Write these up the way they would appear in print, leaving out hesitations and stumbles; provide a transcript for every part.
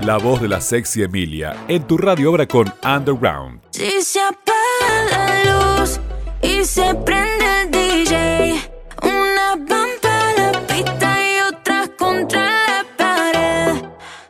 la voz de la sexy Emilia, en tu radio obra con Underground. Si se apaga la luz y se prende el DJ, una van para la pista y otras contra la pared.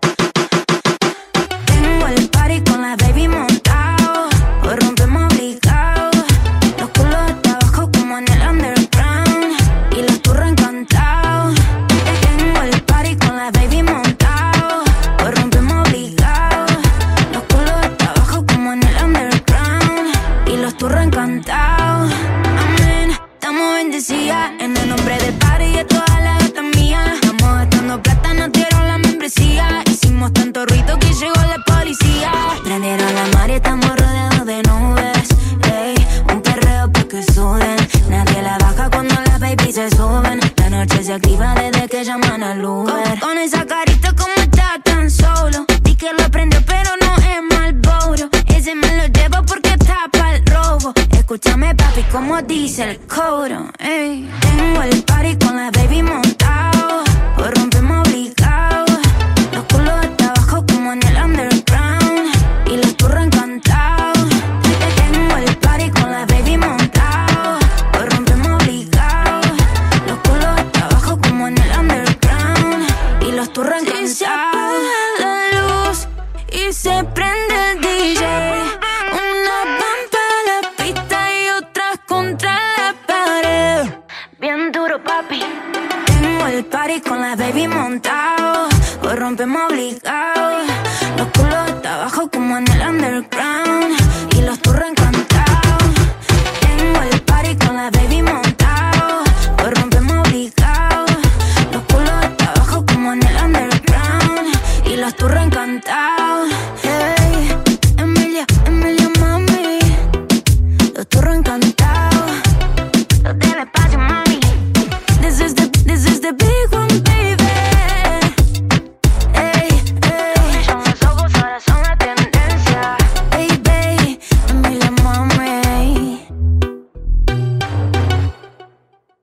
Tengo el party con la baby montado, hoy rompemos obligado. Los culos hasta abajo como en el underground y los turros encantados. Tengo el party con la baby montado, hoy rompemos obligado. Los culos hasta abajo como en el underground y los turros encantados. Amén, estamos bendecidas en el nombre del party y de toda la gata mía. Estamos gastando plata, nos dieron la membresía. Hicimos tanto ruido que llegó la policía. Prendieron la mar y estamos rodeados de nubes. Ey, un perreo pa' que suden. Nadie la baja cuando las babies se suben. La noche se activa desde que llaman al Uber. Con esa carita como está tan solo. Di que lo aprendió pero no es Marlboro. Ese me lo llevo porque está pa'l robo. Escúchame papi como dice el coro. Ey. Tengo el party con la baby montado, hoy rompemos obligado. Los culos hasta abajo como en el underground y los turros encantados. Tengo el party con la baby montado, hoy rompemos obligado. Los culos hasta abajo como en el underground y los turros encantados. Si se apaga la luz y se prende el DJ, una van para la pista y otras contra la pared. Bien duro papi. Tengo el party con la baby montado, hoy rompemos obligado. Los